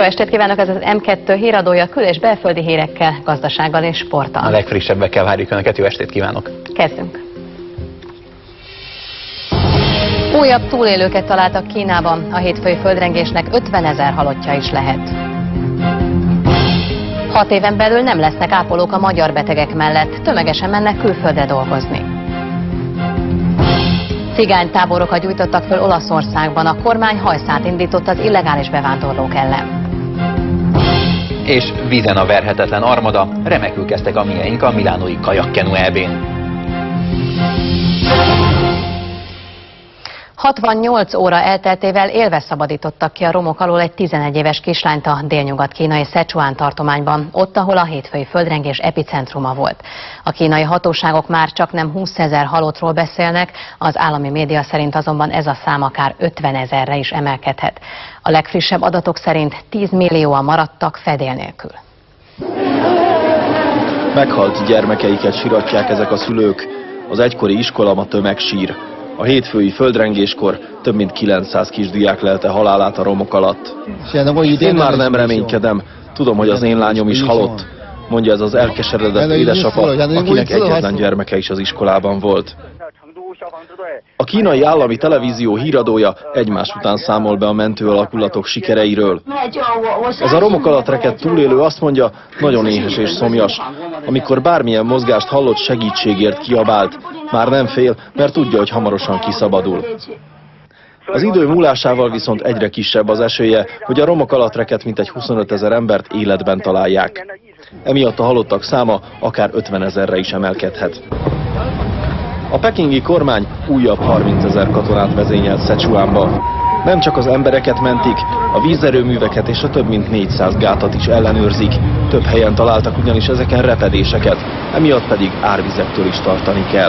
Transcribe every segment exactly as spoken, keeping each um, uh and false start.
estét kívánok, ez az M kettő híradója kül- és belföldi hírekkel, gazdasággal és sporttal. A legfrissebbekkel várjuk Önöket, jó estét kívánok! Kezdünk! Újabb túlélőket találtak Kínában, a hétfői földrengésnek ötvenezer halottja is lehet. Hat éven belül nem lesznek ápolók a magyar betegek mellett, tömegesen mennek külföldre dolgozni. Cigánytáborokat gyújtottak föl Olaszországban, a kormány hajszát indított az illegális bevándorlók ellen. És vízen a verhetetlen armada, remekül kezdtek a mieink a milánói kajakkenu é bén. hatvannyolc óra elteltével élve szabadítottak ki a romok alól egy tizenegy éves kislányt a délnyugat-kínai Szechuan tartományban, ott, ahol a hétfői földrengés epicentruma volt. A kínai hatóságok már csak nem húszezer halottról beszélnek, az állami média szerint azonban ez a szám akár ötvenezerre is emelkedhet. A legfrissebb adatok szerint tíz millióan maradtak fedél nélkül. Meghalt gyermekeiket siratják ezek a szülők, az egykori iskola ma tömegsír. A hétfői földrengéskor több mint kilencszáz kisdiák lelte halálát a romok alatt. Én már nem reménykedem, tudom, hogy az én lányom is halott, mondja ez az elkeseredett édesapa, akinek egyetlen gyermeke is az iskolában volt. A kínai állami televízió híradója egymás után számol be a mentő alakulatok sikereiről. Ez a romok alatt rekedt túlélő azt mondja, nagyon éhes és szomjas. Amikor bármilyen mozgást hallott, segítségért kiabált. Már nem fél, mert tudja, hogy hamarosan kiszabadul. Az idő múlásával viszont egyre kisebb az esélye, hogy a romok alatt rekedt mintegy huszonötezer embert életben találják. Emiatt a halottak száma akár ötvenezerre is emelkedhet. A pekingi kormány újabb harmincezer katonát vezényelt Szechuanba. Nem csak az embereket mentik, a vízerőműveket és a több mint négyszáz gátat is ellenőrzik. Több helyen találtak ugyanis ezeken repedéseket, emiatt pedig árvizektől is tartani kell.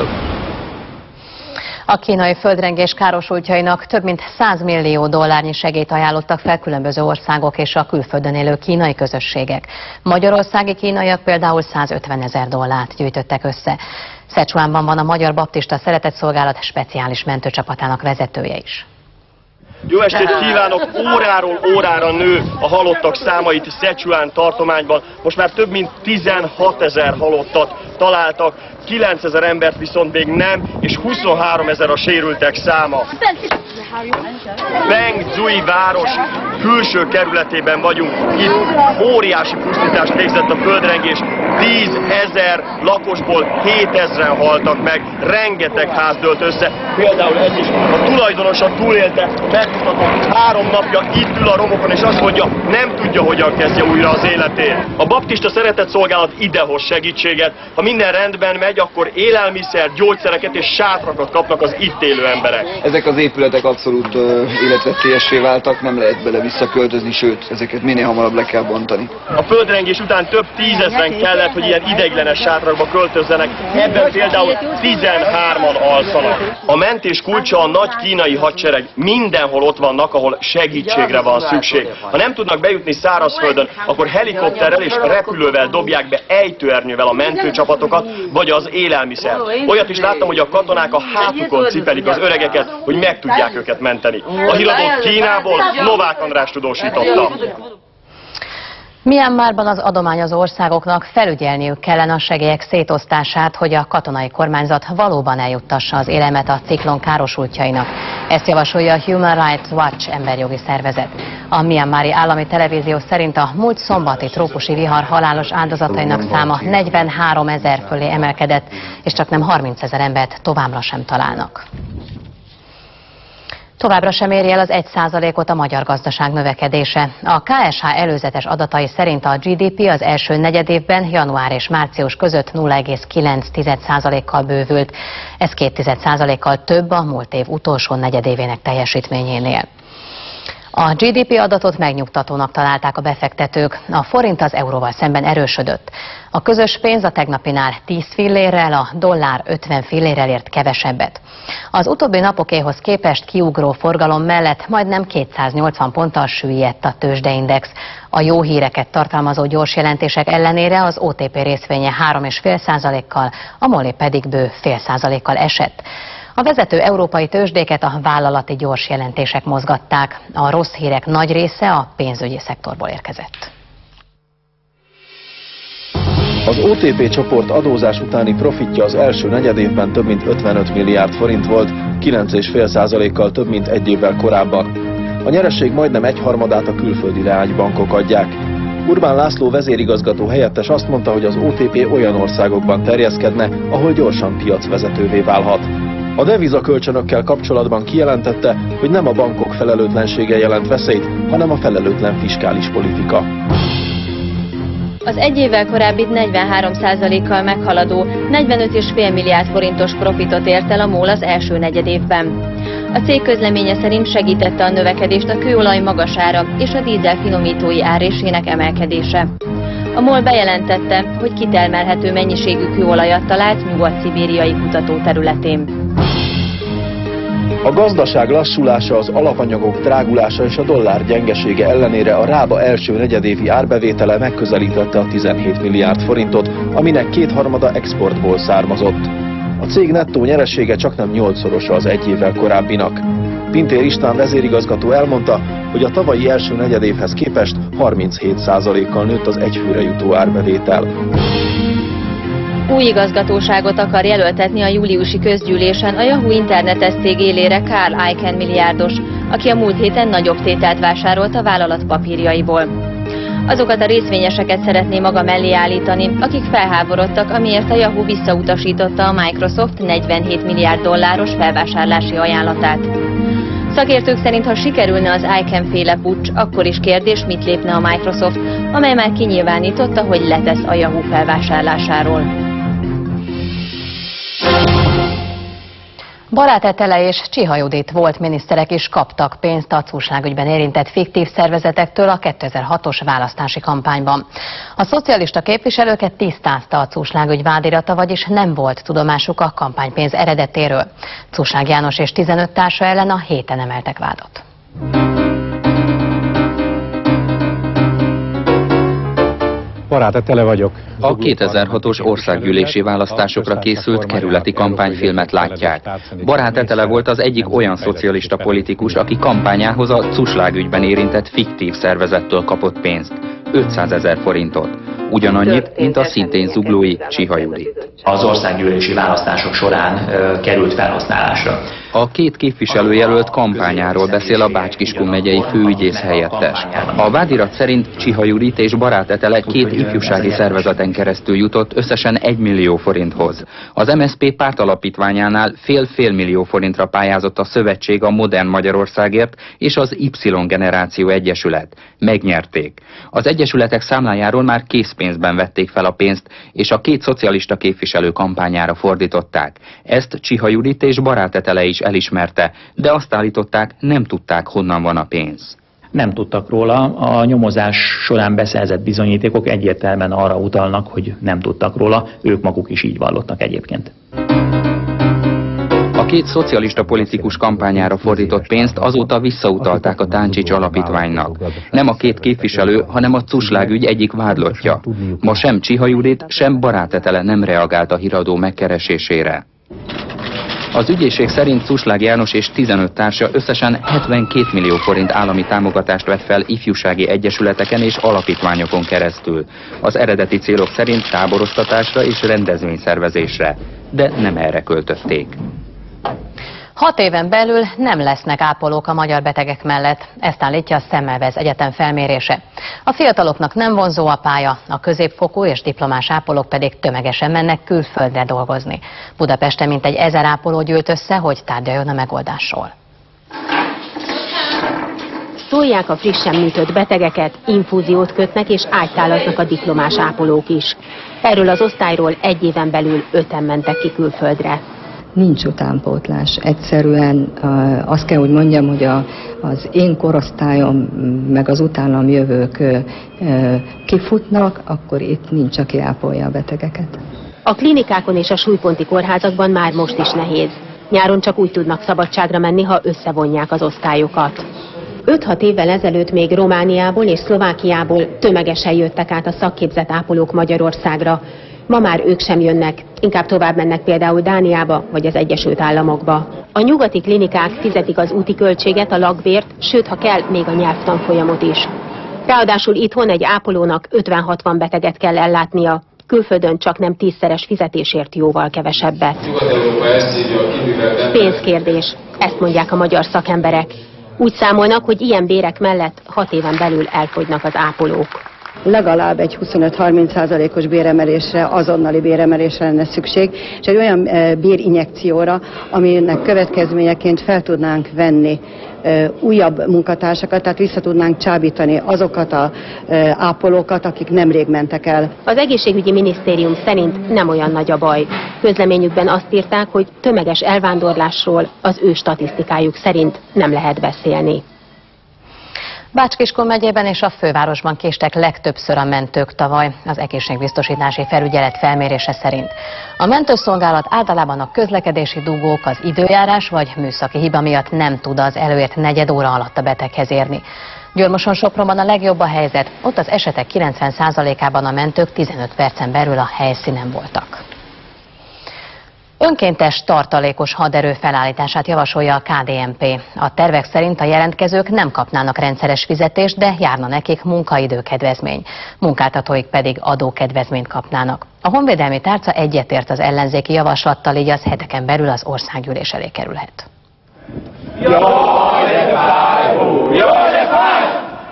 A kínai földrengés károsultjainak több mint száz millió dollárnyi segélyt ajánlottak fel különböző országok és a külföldön élő kínai közösségek. Magyarországi kínaiak például százötvenezer dollárt gyűjtöttek össze. Szechuanban van a Magyar Baptista Szeretetszolgálat speciális mentőcsapatának vezetője is. Jó estét kívánok! Óráról órára nő a halottak száma itt Szechuan tartományban. Most már több mint tizenhatezer halottat találtak, kilencezer embert viszont még nem, és huszonháromezer a sérültek száma. Bengzui város külső kerületében vagyunk. Itt óriási pusztítást végzett a földrengés. tízezer lakosból hétezren haltak meg, rengeteg ház dőlt össze. Például ez is. A tulajdonosa túlélte, megmutatom, három napja itt ül a romokon, és azt mondja, nem tudja, hogyan kezdje újra az életét. A Baptista Szeretetszolgálat idehoz segítséget. Ha minden rendben megy, akkor élelmiszer, gyógyszereket és sátrakat kapnak az itt élő emberek. Ezek az épületek abszolút uh, életveszélyessé váltak, nem lehet bele visszaköltözni, sőt, ezeket minél hamarabb le kell bontani. A földrengés után több tízezren kellett, hogy ilyen ideiglenes sátrakba költözzenek, ebben például tizenhárman alszanak. A mentés kulcsa a nagy kínai hadsereg, mindenhol ott vannak, ahol segítségre van szükség. Ha nem tudnak bejutni szárazföldön, akkor helikopterrel és repülővel dobják be ejtőernyővel a mentőcsapatokat, vagy az élelmiszer. Olyat is láttam, hogy a katonák a hátukon cipelik az öregeket, hogy meg tudják őket menteni. A híradót Kínából Novák András tudósította. Myanmarban az adományozó országoknak felügyelniük kellene a segélyek szétosztását, hogy a katonai kormányzat valóban eljuttassa az élelmet a ciklon károsultjainak. Ezt javasolja a Human Rights Watch emberjogi szervezet. A myanmari állami televízió szerint a múlt szombati trópusi vihar halálos áldozatainak száma negyvenhárom ezer fölé emelkedett, és csak nem harmincezer embert továbbra sem találnak. Továbbra sem éri el az egy százalékot a magyar gazdaság növekedése. A ká es há előzetes adatai szerint a gé dé pé az első negyedévben január és március között nulla egész kilenc százalékkal bővült. Ez két százalékkal több a múlt év utolsó negyedévének teljesítményénél. A gé dé pé adatot megnyugtatónak találták a befektetők, a forint az euróval szemben erősödött. A közös pénz a tegnapinál tíz fillérrel, a dollár ötven fillérrel ért kevesebbet. Az utóbbi napokéhoz képest kiugró forgalom mellett majdnem kétszáznyolcvan ponttal süllyedt a tőzsdeindex. A jó híreket tartalmazó gyors jelentések ellenére az o té pé részvénye három egész öt százalékkal, a MOLé pedig bő fél százalékkal esett. A vezető európai tőzsdéket a vállalati gyors jelentések mozgatták. A rossz hírek nagy része a pénzügyi szektorból érkezett. Az o té pé csoport adózás utáni profitja az első negyedévben több mint ötvenöt milliárd forint volt, kilenc egész öt százalékkal több, mint egy évvel korábban. A nyereség majdnem egyharmadát a külföldi leánybankok adják. Urbán László vezérigazgató helyettes azt mondta, hogy az o té pé olyan országokban terjeszkedne, ahol gyorsan piacvezetővé válhat. A devizakölcsönökkel kapcsolatban kijelentette, hogy nem a bankok felelőtlensége jelent veszélyt, hanem a felelőtlen fiskális politika. Az egy évvel korábbit negyvenhárom százalékkal meghaladó negyvenöt egész öt milliárd forintos profitot ért el a MOL az első negyedévben. A cég közleménye szerint segítette a növekedést a kőolaj magas ára és a dízel finomítói árrésének emelkedése. A MOL bejelentette, hogy kitermelhető mennyiségű kőolajat talált nyugat-szibériai kutatóterületén. A gazdaság lassulása, az alapanyagok drágulása és a dollár gyengesége ellenére a Rába első negyedévi árbevétele megközelítette a tizenhét milliárd forintot, aminek kétharmada exportból származott. A cég nettó nyeresége csaknem nyolcszorosa az egy évvel korábbinak. Pintér István vezérigazgató elmondta, hogy a tavalyi első negyedévhez képest harminchét százalékkal nőtt az egyfőre jutó árbevétel. Új igazgatóságot akar jelöltetni a júliusi közgyűlésen a Yahoo internetes cég élére Carl Icahn milliárdos, aki a múlt héten nagyobb tételt vásárolt a vállalat papírjaiból. Azokat a részvényeseket szeretné maga mellé állítani, akik felháborodtak, amiért a Yahoo visszautasította a Microsoft negyvenhét milliárd dolláros felvásárlási ajánlatát. Szakértők szerint, ha sikerülne az Icahn-féle puccs, akkor is kérdés, mit lépne a Microsoft, amely már kinyilvánította, hogy letesz a Yahoo felvásárlásáról. Barát Etele és Csiha Judit volt miniszterek is kaptak pénzt a cússágügyben érintett fiktív szervezetektől a kétezer-hatos választási kampányban. A szocialista képviselőket tisztázta a cússágügy vádirata, vagyis nem volt tudomásuk a kampánypénz eredetéről. Cúság János és tizenöt társa ellen a héten emeltek vádat. Barát Etele vagyok. A kétezer-hatos országgyűlési választásokra készült kerületi kampányfilmet látják. Barát Etele volt az egyik olyan szocialista politikus, aki kampányához a cússágügyben érintett fiktív szervezettől kapott pénzt, ötszázezer forintot. Ugyanannyit, mint a szintén zuglói Csiha Judit. Az országgyűlési választások során ö, került felhasználásra. A két képviselőjelölt kampányáról beszél a Bács-Kiskun megyei főügyész helyettes. A vádirat szerint Csiha Judit és Barát Etele két ifjúsági szervezeten keresztül jutott összesen egy millió forinthoz. Az em es zé pé pártalapítványánál fél-fél millió forintra pályázott a szövetség a Modern Magyarországért és az Y-generáció egyesület. Megnyerték. Az egyesületek számlájáról már készpénzben vették fel a pénzt, és a két szocialista képviselő kampányára fordították. Ezt Csiha Judit és Barát Etele is elismerte, de azt állították, nem tudták, honnan van a pénz. Nem tudtak róla, a nyomozás során beszerzett bizonyítékok egyértelműen arra utalnak, hogy nem tudtak róla, ők maguk is így vallottak egyébként. A két szocialista politikus kampányára fordított pénzt azóta visszautalták a Táncsics alapítványnak. Nem a két képviselő, hanem a cússágügy egyik vádlottja. Ma sem Csiha Judit, sem Barát Etele nem reagált a híradó megkeresésére. Az ügyészség szerint Cúslag János és tizenöt társa összesen hetvenkét millió forint állami támogatást vett fel ifjúsági egyesületeken és alapítványokon keresztül. Az eredeti célok szerint táboroztatásra és rendezvényszervezésre, de nem erre költötték. Hat éven belül nem lesznek ápolók a magyar betegek mellett, ezt állítja a Semmelweis Egyetem felmérése. A fiataloknak nem vonzó a pálya, a középfokú és diplomás ápolók pedig tömegesen mennek külföldre dolgozni. Budapesten mintegy ezer ápoló gyűlt össze, hogy tárgyaljon a megoldásról. Szólják a frissen műtött betegeket, infúziót kötnek és ágytálatnak a diplomás ápolók is. Erről az osztályról egy éven belül öten mentek ki külföldre. Nincs utánpótlás. Egyszerűen azt kell, hogy mondjam, hogy a, az én korosztályom, meg az utánam jövők kifutnak, akkor itt nincs, aki ápolja a betegeket. A klinikákon és a súlyponti kórházakban már most is nehéz. Nyáron csak úgy tudnak szabadságra menni, ha összevonják az osztályokat. öt-hat évvel ezelőtt még Romániából és Szlovákiából tömegesen jöttek át a szakképzett ápolók Magyarországra. Ma már ők sem jönnek, inkább tovább mennek például Dániába vagy az Egyesült Államokba. A nyugati klinikák fizetik az úti költséget, a lakbért, sőt, ha kell, még a nyelvtanfolyamot is. Ráadásul itthon egy ápolónak ötven-hatvan beteget kell ellátnia, külföldön csak nem tízszeres fizetésért jóval kevesebbet. Pénzkérdés, ezt mondják a magyar szakemberek. Úgy számolnak, hogy ilyen bérek mellett hat éven belül elfogynak az ápolók. Legalább egy huszonöt-harminc százalékos béremelésre, azonnali béremelésre lenne szükség, és egy olyan bérinjekcióra, aminek következményeként fel tudnánk venni újabb munkatársakat, tehát vissza tudnánk csábítani azokat az ápolókat, akik nemrég mentek el. Az egészségügyi minisztérium szerint nem olyan nagy a baj. Közleményükben azt írták, hogy tömeges elvándorlásról az ő statisztikájuk szerint nem lehet beszélni. Bács-Kiskun megyében és a fővárosban késtek legtöbbször a mentők tavaly, az egészségbiztosítási felügyelet felmérése szerint. A mentőszolgálat általában a közlekedési dugók, az időjárás vagy műszaki hiba miatt nem tud az előírt negyed óra alatt a beteghez érni. Győrmoson-Sopronban a legjobb a helyzet, ott az esetek kilencven százalékában a mentők tizenöt percen belül a helyszínen voltak. Önkéntes tartalékos haderő felállítását javasolja a ká dé en pé. A tervek szerint a jelentkezők nem kapnának rendszeres fizetést, de járna nekik munkaidőkedvezmény. Munkáltatóik pedig adókedvezményt kapnának. A honvédelmi tárca egyetért az ellenzéki javaslattal, így az heteken belül az országgyűlés elé kerülhet. Jó, de fáj, jó, de fáj!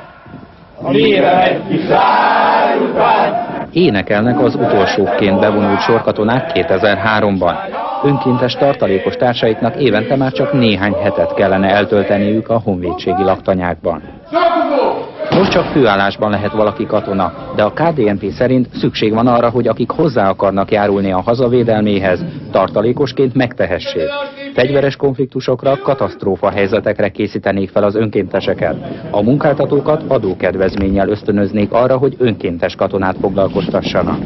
Mire megy ki után? Énekelnek az utolsóként bevonult sorkatonák kétezer-háromban. Önkéntes tartalékos társaiknak évente már csak néhány hetet kellene eltölteniük a honvédségi laktanyákban. Most csak főállásban lehet valaki katona, de a ká dé en pé szerint szükség van arra, hogy akik hozzá akarnak járulni a hazavédelméhez, tartalékosként megtehessék. Fegyveres konfliktusokra, katasztrófa helyzetekre készítenék fel az önkénteseket. A munkáltatókat adókedvezménnyel ösztönöznék arra, hogy önkéntes katonát foglalkoztassanak.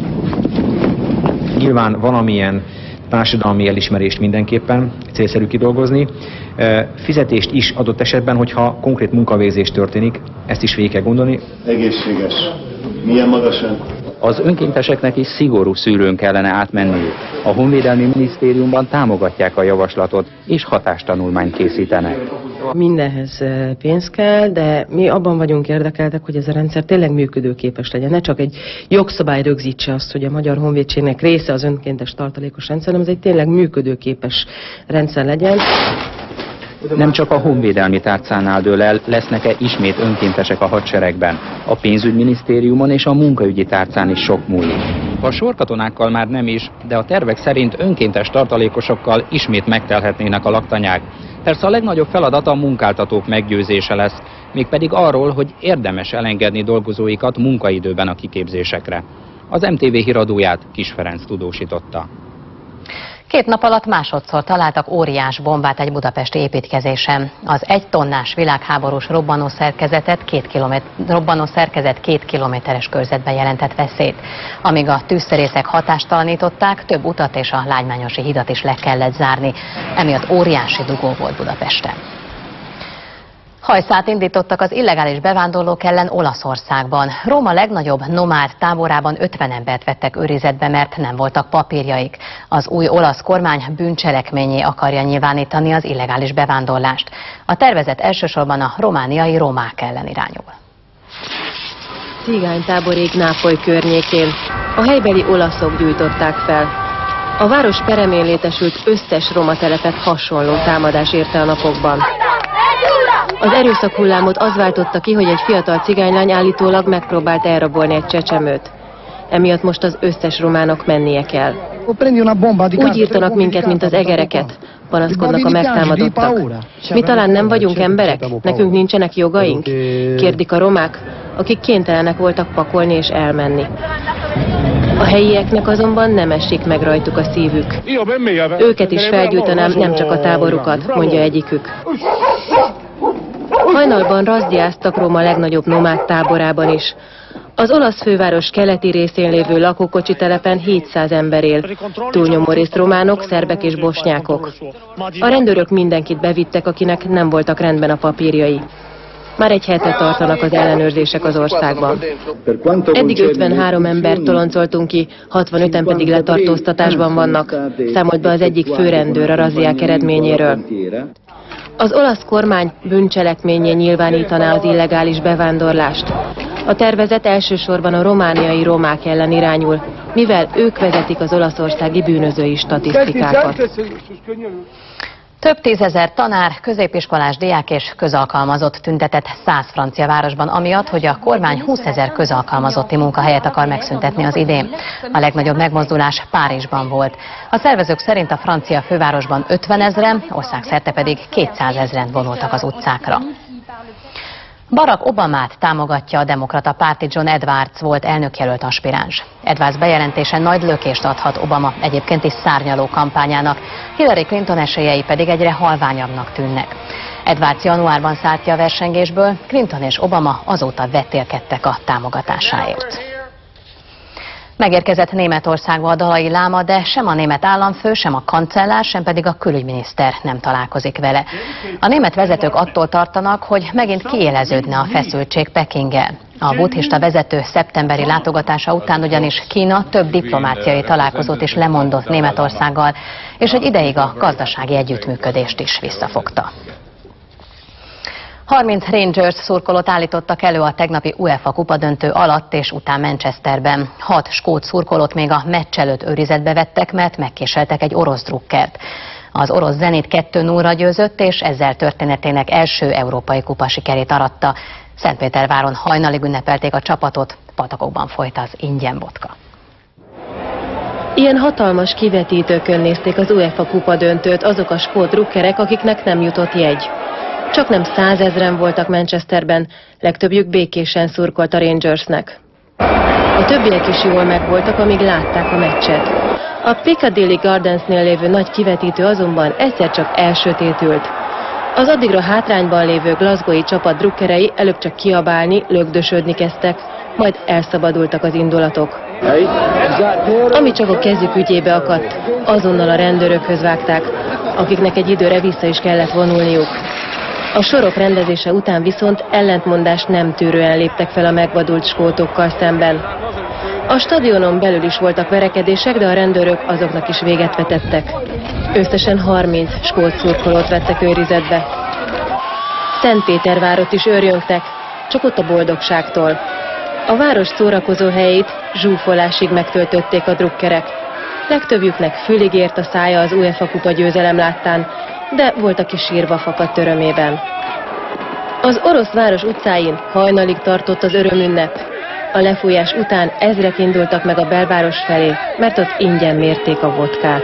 Nyilván valamilyen társadalmi elismerést mindenképpen célszerű kidolgozni. Fizetést is adott esetben, hogyha konkrét munkavégzés történik, ezt is végig kell gondolni. Egészséges. Milyen magasan? Az önkénteseknek is szigorú szűrőn kellene átmenniük. A Honvédelmi Minisztériumban támogatják a javaslatot, és hatástanulmányt készítenek. Mindenhez pénz kell, de mi abban vagyunk érdekeltek, hogy ez a rendszer tényleg működőképes legyen. Ne csak egy jogszabály rögzítse azt, hogy a Magyar Honvédségnek része az önkéntes tartalékos rendszer, hanem ez egy tényleg működőképes rendszer legyen. Nem csak a honvédelmi tárcánál dől el, lesznek-e ismét önkéntesek a hadseregben. A pénzügyminisztériumon és a munkaügyi tárcán is sok múlik. A sorkatonákkal már nem is, de a tervek szerint önkéntes tartalékosokkal ismét megtelhetnének a laktanyák. Persze a legnagyobb feladat a munkáltatók meggyőzése lesz, mégpedig arról, hogy érdemes elengedni dolgozóikat munkaidőben a kiképzésekre. Az em té vé híradóját Kis Ferenc tudósította. Két nap alatt másodszor találtak óriás bombát egy budapesti építkezésen. Az egy tonnás világháborús robbanószerkezetet két kilométer, robbanószerkezet két kilométeres körzetben jelentett veszélyt. Amíg a tűzszerészek hatástalanították, több utat és a Lágymányosi hidat is le kellett zárni. Emiatt óriási dugó volt Budapesten. Hajszát indítottak az illegális bevándorlók ellen Olaszországban. Róma legnagyobb nomád táborában ötven embert vettek őrizetbe, mert nem voltak papírjaik. Az új olasz kormány bűncselekményé akarja nyilvánítani az illegális bevándorlást. A tervezet elsősorban a romániai romák ellen irányul. Cigánytáborig Nápoly környékén. A helybeli olaszok gyújtották fel. A város peremén létesült összes roma telepet hasonló támadás érte a napokban. Az erőszak hullámot az váltotta ki, hogy egy fiatal cigánylány állítólag megpróbált elrabolni egy csecsemőt. Emiatt most az összes romának mennie kell. Úgy írtanak minket, mint az egereket, panaszkodnak a megtámadottak. Mi talán nem vagyunk emberek? Nekünk nincsenek jogaink? Kérdik a romák, akik kénytelenek voltak pakolni és elmenni. A helyieknek azonban nem esik meg rajtuk a szívük. Őket is felgyújtanám, nem csak a táborukat, mondja egyikük. Hajnalban razdiáztak Róma legnagyobb nomád táborában is. Az olasz főváros keleti részén lévő lakókocsi telepen hétszáz ember él. Túlnyomó részt románok, szerbek és bosnyákok. A rendőrök mindenkit bevittek, akinek nem voltak rendben a papírjai. Már egy hete tartanak az ellenőrzések az országban. Eddig ötvenhárom embert toloncoltunk ki, hatvanöten pedig letartóztatásban vannak, számolt be az egyik főrendőr a razziák eredményéről. Az olasz kormány bűncselekménnyé nyilvánítaná az illegális bevándorlást. A tervezet elsősorban a romániai romák ellen irányul, mivel ők vezetik az olaszországi bűnözői statisztikákat. Több tízezer tanár, középiskolás diák és közalkalmazott tüntetett száz francia városban amiatt, hogy a kormány húszezer közalkalmazotti munkahelyet akar megszüntetni az idén. A legnagyobb megmozdulás Párizsban volt. A szervezők szerint a francia fővárosban ötvenezren, országszerte pedig kétszázezren vonultak az utcákra. Barack Obamát támogatja a demokrata párti John Edwards volt elnökjelölt aspiráns. Edwards bejelentése nagy lökést adhat Obama egyébként is szárnyaló kampányának, Hillary Clinton esélyei pedig egyre halványabbnak tűnnek. Edwards januárban szállt ki a versengésből, Clinton és Obama azóta vetélkedtek a támogatásáért. Megérkezett Németországba a dalai láma, de sem a német államfő, sem a kancellár, sem pedig a külügyminiszter nem találkozik vele. A német vezetők attól tartanak, hogy megint kiéleződne a feszültség Pekinggel. A buddhista vezető szeptemberi látogatása után ugyanis Kína több diplomáciai találkozót is lemondott Németországgal, és egy ideig a gazdasági együttműködést is visszafogta. harminc Rangers szurkolót állítottak elő a tegnapi UEFA kupadöntő alatt és után Manchesterben. Hat skót szurkolót még a meccs előtt őrizetbe vettek, mert megkéseltek egy orosz drukkert. Az orosz Zenit kettő nullra győzött, és ezzel történetének első európai kupa sikerét aratta. Szentpéterváron hajnalig ünnepelték a csapatot, patakokban folyt az ingyen vodka. Ilyen hatalmas kivetítőkön nézték az UEFA kupadöntőt azok a skót drukkerek, akiknek nem jutott jegy. Csak nem százezren voltak Manchesterben, legtöbbjük békésen szurkolt a Rangersnek. A többiek is jól megvoltak, amíg látták a meccset. A Piccadilly Gardensnél lévő nagy kivetítő azonban egyszer csak elsötétült. Az addigra hátrányban lévő glasgowi csapat drukkerei előbb csak kiabálni, lögdösödni kezdtek, majd elszabadultak az indulatok. Ami csak a kezük ügyébe akadt, azonnal a rendőrökhöz vágták, akiknek egy időre vissza is kellett vonulniuk. A sorok rendezése után viszont ellentmondást nem tűrően léptek fel a megvadult skótokkal szemben. A stadionon belül is voltak verekedések, de a rendőrök azoknak is véget vetettek. Összesen harminc skót szurkolót vettek őrizetbe. Szentpétervárot is őrjöngtek, csak ott a boldogságtól. A város szórakozó helyét zsúfolásig megtöltötték a drukkerek. Legtöbbjüknek fülig ért a szája az UEFA kupa győzelem láttán, de volt, aki sírva fakadt örömében. Az orosz város utcáin hajnalig tartott az örömünnep. A lefújás után ezrek indultak meg a belváros felé, mert ott ingyen mérték a vodkát.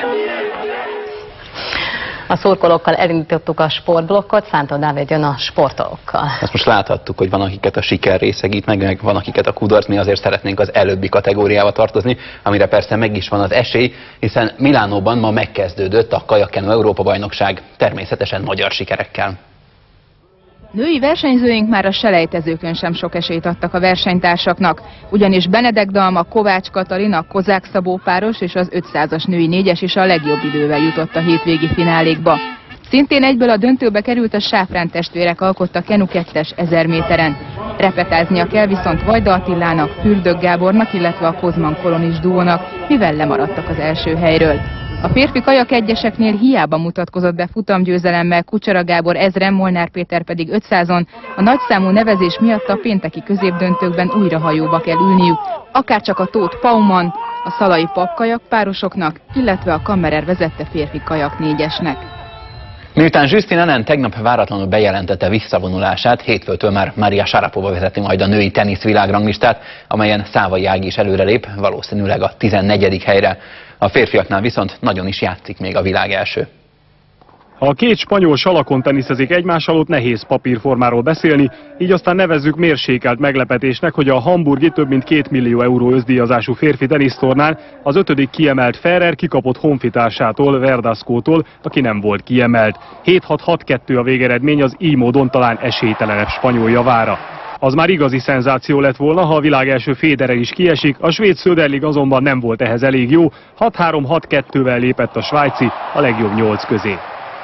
A szurkolókkal elindítottuk a sportblokkot, Szántó Dávid jön a sportolókkal. Ezt most láthattuk, hogy van akiket a siker részegít, meg, meg van akiket a kudarc, mi azért szeretnénk az előbbi kategóriába tartozni, amire persze meg is van az esély, hiszen Milánóban ma megkezdődött a kajakkenu Európa-bajnokság, természetesen magyar sikerekkel. Női versenyzőink már a selejtezőkön sem sok esélyt adtak a versenytársaknak, ugyanis Benedek Dalma, Kovács Katalina, Kozák Szabó páros és az ötszázas női négyes is a legjobb idővel jutott a hétvégi finálékba. Szintén egyből a döntőbe került a Sáfrán testvérek alkotta kenu kettes ezer méteren. Repetáznia kell viszont Vajda Attilának, Fürdök Gábornak, illetve a Kozman Kolonis duónak, mivel lemaradtak az első helyről. A férfi kajak egyeseknél hiába mutatkozott be futamgyőzelemmel Kucsera Gábor ezren, Molnár Péter pedig ötszázon, a nagyszámú nevezés miatt a pénteki középdöntőkben újra hajóba kell ülniük, akárcsak a Tóth Pauman, a Szalai Papkajak párosoknak, illetve a Kammerer vezette férfi kajak négyesnek. Miután Justin Enen tegnap váratlanul bejelentette visszavonulását, hétfőtől már Maria Sharapova vezeti majd a női tenisz világranglistát, amelyen Szávai Ági is előrelép, valószínűleg a tizennegyedik helyre. A férfiaknál viszont nagyon is játszik még a világ első. Ha a két spanyol salakon teniszezik egymás alatt, nehéz papírformáról beszélni, így aztán nevezzük mérsékelt meglepetésnek, hogy a hamburgi több mint két millió euró özdíjazású férfi tenisztornán az ötödik kiemelt Ferrer kikapott honfitársától, Verdascótól, aki nem volt kiemelt. hét hat hat kettő a végeredmény, az így módon talán esélytelenebb spanyol javára. Az már igazi szenzáció lett volna, ha a világ első Federer is kiesik, a svéd Söderling azonban nem volt ehhez elég jó, hat három hat kettővel lépett a svájci a legjobb nyolc közé.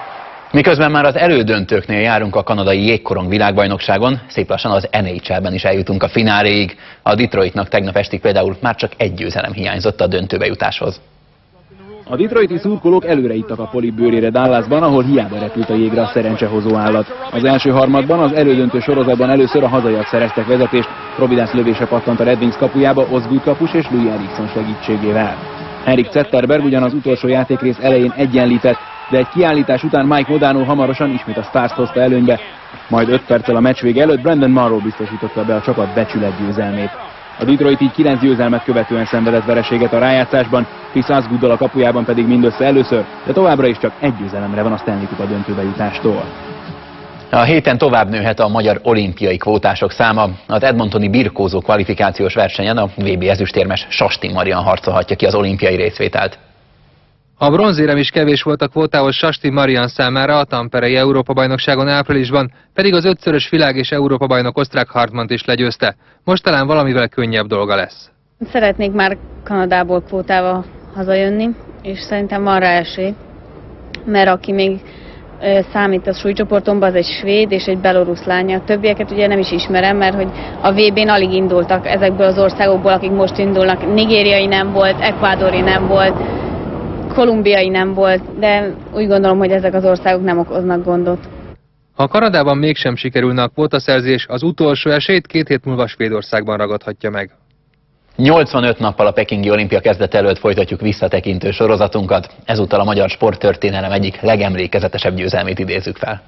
Miközben már az elődöntőknél járunk a kanadai jégkorong világbajnokságon, szép lassan az en há el-ben is eljutunk a fináléig. A Detroitnak tegnap estig például már csak egy győzelem hiányzott a döntőbe jutáshoz. A detroiti szurkolók előre ittak a poli bőrére Dallasban, ahol hiába repült a jégre a szerencsehozó állat. Az első harmadban, az elődöntő sorozatban először a hazaiak szereztek vezetést, Providence lövése pattant a Red Wings kapujába Osgood kapus és Louis Eriksson segítségével. Erik Zetterberg ugyan az utolsó játékrész elején egyenlített, de egy kiállítás után Mike Modano hamarosan ismét a Stars hozta előnybe, majd öt perccel a meccs vége előtt Brandon Morrow biztosította be a csapat becsületgyőzelmét. A Detroit így kilenc győzelmet követően szenvedett vereséget a rájátszásban, Chris Osgooddal a kapujában pedig mindössze először, de továbbra is csak egy győzelemre van a Stanley Kupa döntőbe jutástól. A héten tovább nőhet a magyar olimpiai kvótások száma. Az edmontoni birkózó kvalifikációs versenyen a vé bé ezüstérmes Sasti Marian harcolhatja ki az olimpiai részvételt. A bronzérem is kevés volt a kvótához Sasti Marian számára a tamperei Európa-bajnokságon áprilisban, pedig az ötszörös világ- és Európa-bajnok osztrák Hartmannt is legyőzte. Most talán valamivel könnyebb dolga lesz. Szeretnék már Kanadából kvótával hazajönni, és szerintem van rá esély, mert aki még számít a súlycsoportomban, az egy svéd és egy belorusz lánya. A többieket ugye nem is ismerem, mert hogy a vé bén alig indultak ezekből az országokból, akik most indulnak. Nigériai nem volt, ekvádori nem volt, kolumbiai nem volt, de úgy gondolom, hogy ezek az országok nem okoznak gondot. Ha Kanadában mégsem sikerülne a kvótaszerzés, az utolsó esélyt két hét múlva Svédországban ragadhatja meg. nyolcvanöt nappal a pekingi olimpia kezdete előtt folytatjuk visszatekintő sorozatunkat. Ezúttal a magyar sporttörténelem egyik legemlékezetesebb győzelmét idézzük fel.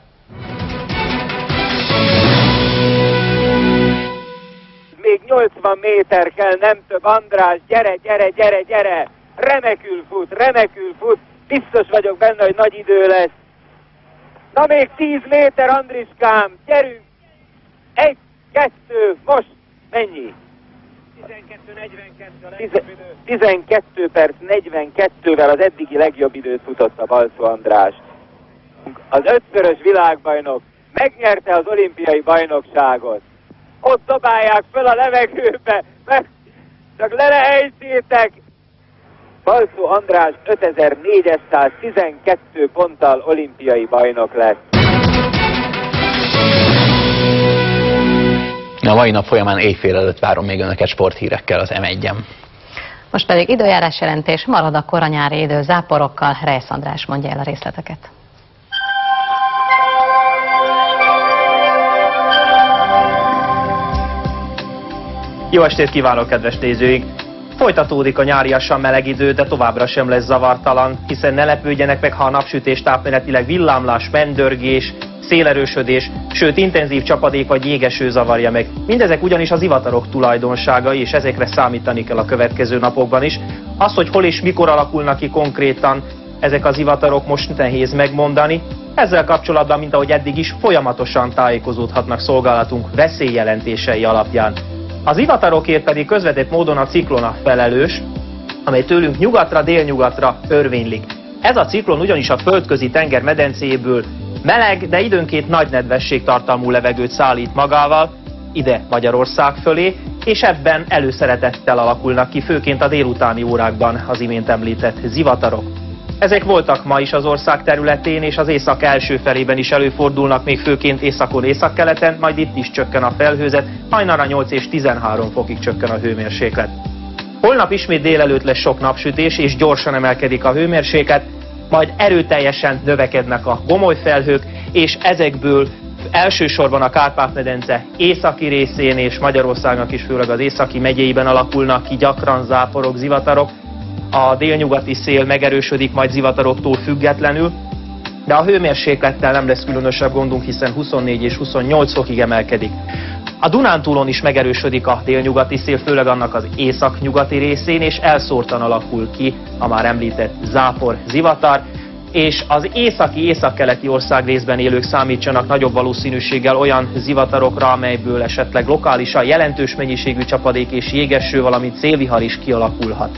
Még nyolcvan méter kell, nem több. András, gyere, gyere, gyere, gyere! Remekül fut, remekül fut, biztos vagyok benne, hogy nagy idő lesz. Na még tíz méter, Andriskám, gyerünk! Egy, kettő, most, mennyi? tizenkettő perc negyvenkettővel az eddigi legjobb időt futott a Balczó András. Az ötszörös világbajnok megnyerte az olimpiai bajnokságot. Ott dobálják fel a levegőbe, mert csak le ne helyszítek. Balczó András ötezer-négyszáztizenkettő ponttal olimpiai bajnok lett. A mai nap folyamán éjfél előtt várom még önöket sporthírekkel az em egyen. Most pedig időjárás jelentés, marad a kora nyári idő záporokkal, Rejsz András mondja el a részleteket. Jó estét kívánok, kedves nézőink! Folytatódik a nyáriasan meleg idő, de továbbra sem lesz zavartalan, hiszen ne lepődjenek meg, ha a napsütést átmenetileg villámlás, mennydörgés, szélerősödés, sőt intenzív csapadék vagy jégeső zavarja meg. Mindezek ugyanis az zivatarok tulajdonságai, és ezekre számítani kell a következő napokban is. Az, hogy hol és mikor alakulnak ki konkrétan ezek az zivatarok, most nehéz megmondani. Ezzel kapcsolatban, mint ahogy eddig is, folyamatosan tájékozódhatnak szolgálatunk veszélyjelentései alapján. Az zivatarokért pedig közvetett módon a ciklona felelős, amely tőlünk nyugatra, délnyugatra örvénylik. Ez a ciklon ugyanis a földközi tenger medencéből meleg, de időnként nagy nedvesség tartalmú levegőt szállít magával ide Magyarország fölé, és ebben előszeretettel alakulnak ki főként a délutáni órákban az imént említett zivatarok. Ezek voltak ma is az ország területén, és az észak első felében is előfordulnak, még főként északon, északkeleten, majd itt is csökken a felhőzet, hajnalra nyolc és tizenhárom fokig csökken a hőmérséklet. Holnap ismét délelőtt lesz sok napsütés, és gyorsan emelkedik a hőmérséklet, majd erőteljesen növekednek a gomolyfelhők, és ezekből elsősorban a Kárpát-medence északi részén és Magyarországnak is főleg az északi megyeiben alakulnak ki gyakran záporok, zivatarok. A délnyugati szél megerősödik majd zivataroktól függetlenül, de a hőmérséklettel nem lesz különösebb gondunk, hiszen huszonnégy és huszonnyolc fokig emelkedik. A Dunántúlon is megerősödik a délnyugati szél, főleg annak az északnyugati részén, és elszórtan alakul ki a már említett zápor, zivatar, és az északi, északkeleti országrészben élők számítsanak nagyobb valószínűséggel olyan zivatarokra, amelyből esetleg lokálisan jelentős mennyiségű csapadék és jégeső, valamint szélvihar is kialakulhat.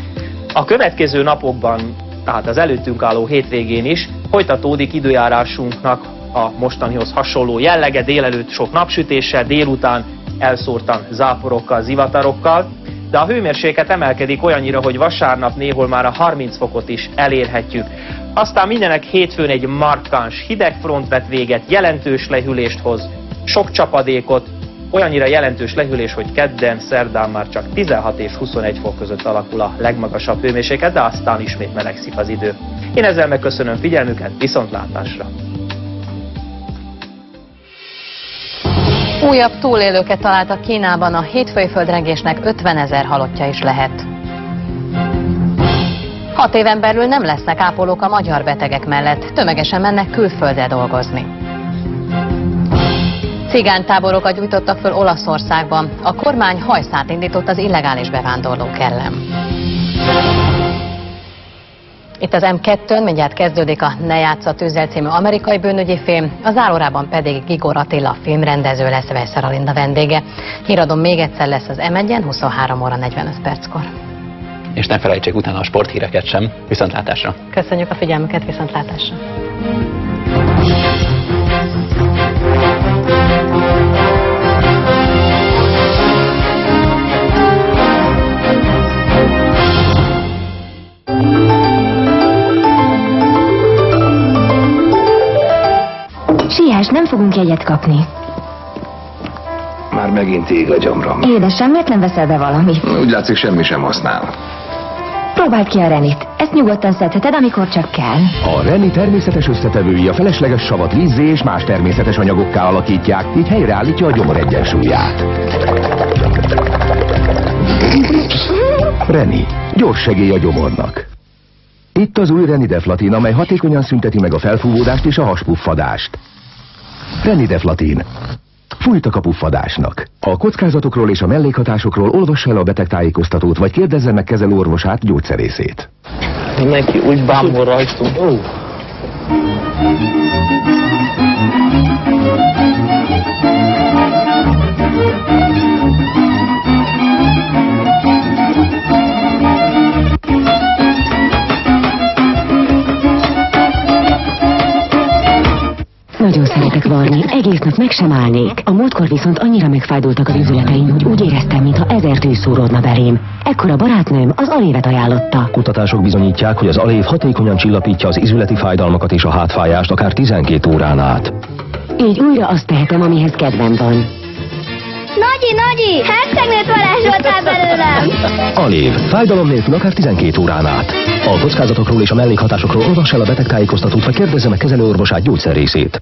A következő napokban, tehát az előttünk álló hétvégén is folytatódik időjárásunknak a mostanihoz hasonló jellege, délelőtt sok napsütéssel, délután elszórtan záporokkal, zivatarokkal, de a hőmérséklet emelkedik olyannyira, hogy vasárnap néhol már a harminc fokot is elérhetjük. Aztán mindenek hétfőn egy markáns hidegfront vett véget, jelentős lehűlést hoz, sok csapadékot, olyannyira jelentős lehűlés, hogy kedden, szerdán már csak tizenhat és huszonegy fok között alakul a legmagasabb hőmérséklet, de aztán ismét melegszik az idő. Én ezzel megköszönöm figyelmüket, viszontlátásra! Újabb túlélőket találtak Kínában, a hétfői földrengésnek ötvenezer halottja is lehet. Hat éven belül nem lesznek ápolók a magyar betegek mellett, tömegesen mennek külföldre dolgozni. Cigánytáborokat gyújtottak föl Olaszországban. A kormány hajszát indított az illegális bevándorlók ellen. Itt az em kettőn mindjárt kezdődik a Ne játsz a tűzzel című amerikai bűnügyi film, az árórában pedig Gigor Attila filmrendező lesz Vejszer Alinda vendége. Híradom még egyszer lesz az em egyen huszonhárom óra negyvenöt perckor. És ne felejtsék utána a sporthíreket sem. Viszontlátásra! Köszönjük a figyelmüket, viszontlátásra! Siess, nem fogunk jegyet kapni. Már megint ég a gyomrom. Édesem, miért nem veszel be valamit? Úgy látszik, semmi sem használ. Próbáld ki a Renit. Ezt nyugodtan szedheted, amikor csak kell. A Reni természetes összetevői a felesleges savat vízzé és más természetes anyagokká alakítják, így helyreállítja a gyomor egyensúlyát. Reni. Gyors segély a gyomornak. Itt az új Renideflatin, amely hatékonyan szünteti meg a felfúvódást és a haspuffadást. Renideflatin. Fújtak a puffadásnak. A kockázatokról és a mellékhatásokról olvassa el a betegtájékoztatót, vagy kérdezze meg kezelőorvosát, gyógyszerészét. Mindenki úgy bámul rajtunk. Oh. Nagyon szeretek varni, egész nap meg sem állnék. A múltkor viszont annyira megfájdultak az izületeim, hogy úgy éreztem, mintha ezer tű szúródna belém. Ekkor a barátnőm az Alévet ajánlotta. Kutatások bizonyítják, hogy az Alév hatékonyan csillapítja az izületi fájdalmakat és a hátfájást akár tizenkét órán át. Így újra azt tehetem, amihez kedvem van. Nagyi, Nagyi! Hercegnőt varázsoltál belőlem! Alév. Fájdalom nélkül akár tizenkét órán át. A kockázatokról és a mellékhatásokról olvass el a betegtájékoztatót, vagy kérdezze meg kezelőorvosát, gyógyszerészét.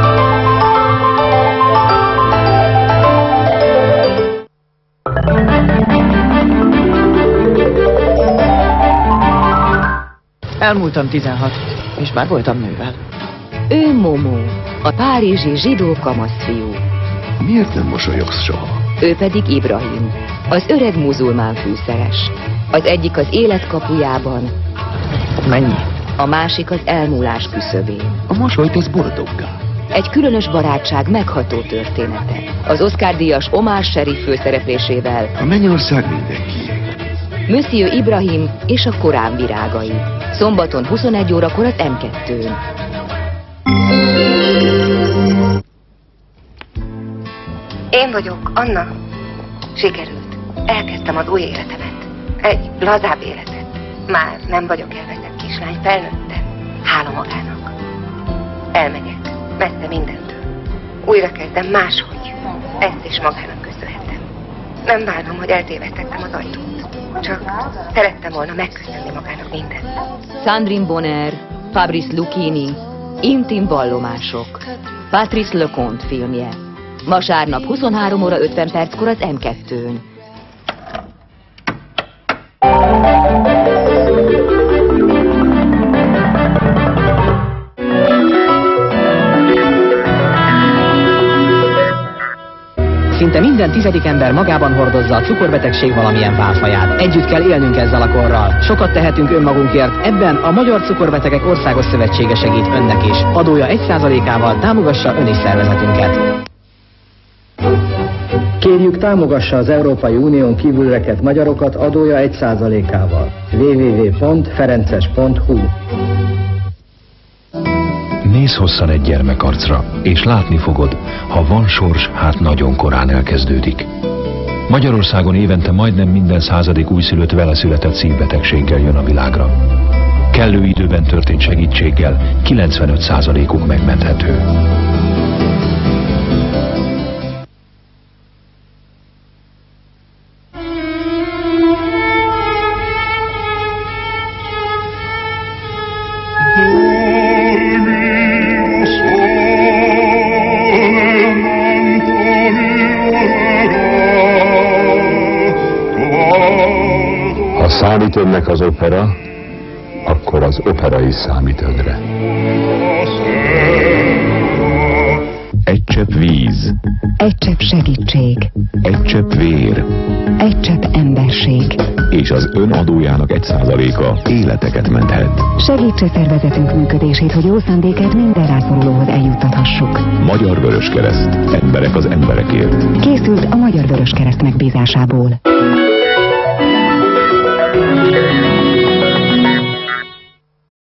Elmúltam tizenhat, és már voltam nővel. Ő Momo, a párizsi zsidó kamaszfiú. Miért nem mosolyogsz soha? Ő pedig Ibrahim, az öreg muzulmán fűszeres. Az egyik az élet kapujában. Mennyi? A másik az elmúlás küszöbén. A mosoly tesz boldoggá. Egy különös barátság megható története. Az Oscar-díjas Omar Sharif főszereplésével. A mennyország mindenkié. Monsieur Ibrahim és a Korán virágai. Szombaton huszonegy órakor az em kettőn. Én vagyok, Anna. Sikerült. Elkezdtem az új életemet. Egy lazább életet. Már nem vagyok elveszett kislány, felnőttem. Hála magának. Elmegyek. Messze mindentől. Újra kezdem máshogy. Ezt is magának köszönhetem. Nem bánom, hogy eltévesztettem az ajtót. Csak szerettem volna megköszönni magának mindent. Sandrine Bonner, Fabrice Lucchini, Intim vallomások. Patrice Leconte filmje. Vasárnap huszonhárom óra ötven perckor az em kettőn. Szinte minden tizedik ember magában hordozza a cukorbetegség valamilyen válfaját. Együtt kell élnünk ezzel a korral. Sokat tehetünk önmagunkért, ebben a Magyar Cukorbetegek Országos Szövetsége segít önnek is. Adója egy százalékával támogassa ön is szervezetünket. Kérjük, támogassa az Európai Unión kívül rekedt magyarokat adója egy százalékával. double-u double-u double-u pont ferences pont hu Nézz hosszan egy gyermekarcra, és látni fogod, ha van sors, hát nagyon korán elkezdődik. Magyarországon évente majdnem minden századik újszülött vele született szívbetegséggel jön a világra. Kellő időben történt segítséggel kilencvenöt százalékuk megmenthető. Ha számít önnek az opera, akkor az opera is számít önre. Egy csepp víz. Egy csepp segítség. Egy csepp vér. Egy csepp emberség. És az ön adójának egy százaléka életeket menthet. Segítse szervezetünk működését, hogy jó szándékát minden rászorulóhoz eljuttathassuk. Magyar Vöröskereszt. Emberek az emberekért. Készült a Magyar Vöröskereszt megbízásából.